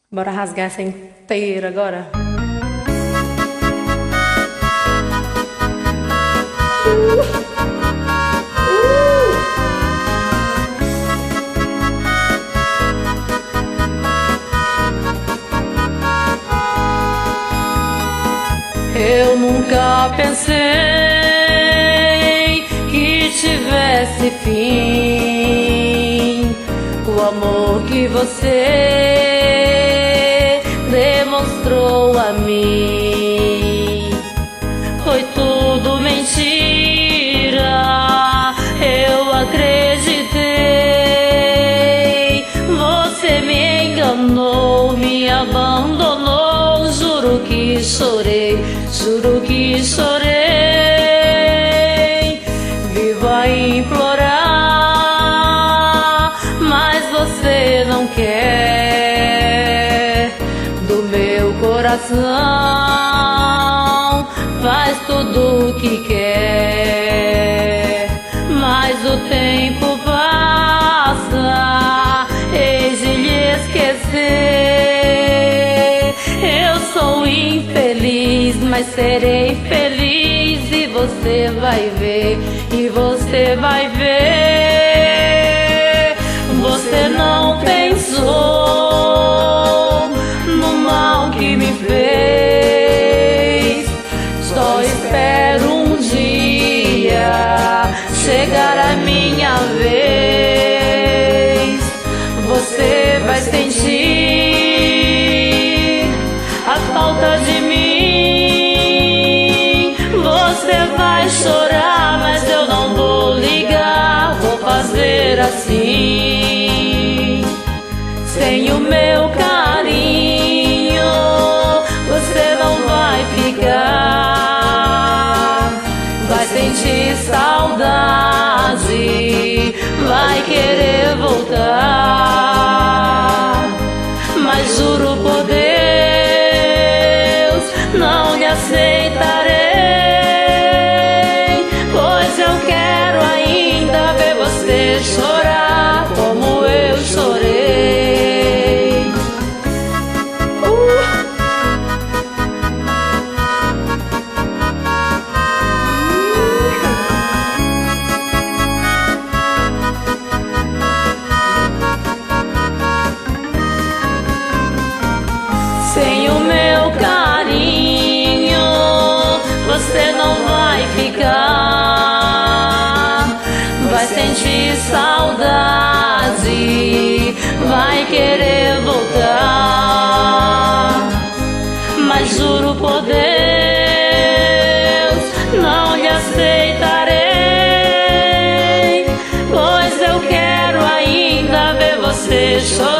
Bora rasgar essa inteira agora. Eu nunca pensei que tivesse fim o amor que você demonstrou a mim. Foi tudo mentira, eu acreditei. Você me enganou, me abandonou. Juro que chorei, juro que chorei. Vivo a implorar, mas você não quer. Do meu coração faz tudo o que quer, mas o tempo passa, hei de lhe esquecer. Eu sou infeliz, mas serei feliz, e você vai ver, e você vai ver. Você não pensou no mal que me fez. Só espero um dia chegar a minha vez. Você vai sentir a falta de mim. Você vai chorar, mas eu não vou ligar. Vou fazer assim. Sem o meu carinho você não vai ficar. Vai sentir saudade, vai querer voltar. Mas juro por Deus, não lhe aceitarei, pois eu quero ainda ver você chorar como eu chorei. Sem o meu carinho você não vai ficar. Vai sentir saudade, vai querer voltar. Mas juro por Deus, não lhe aceitarei, pois eu quero ainda ver você chorar.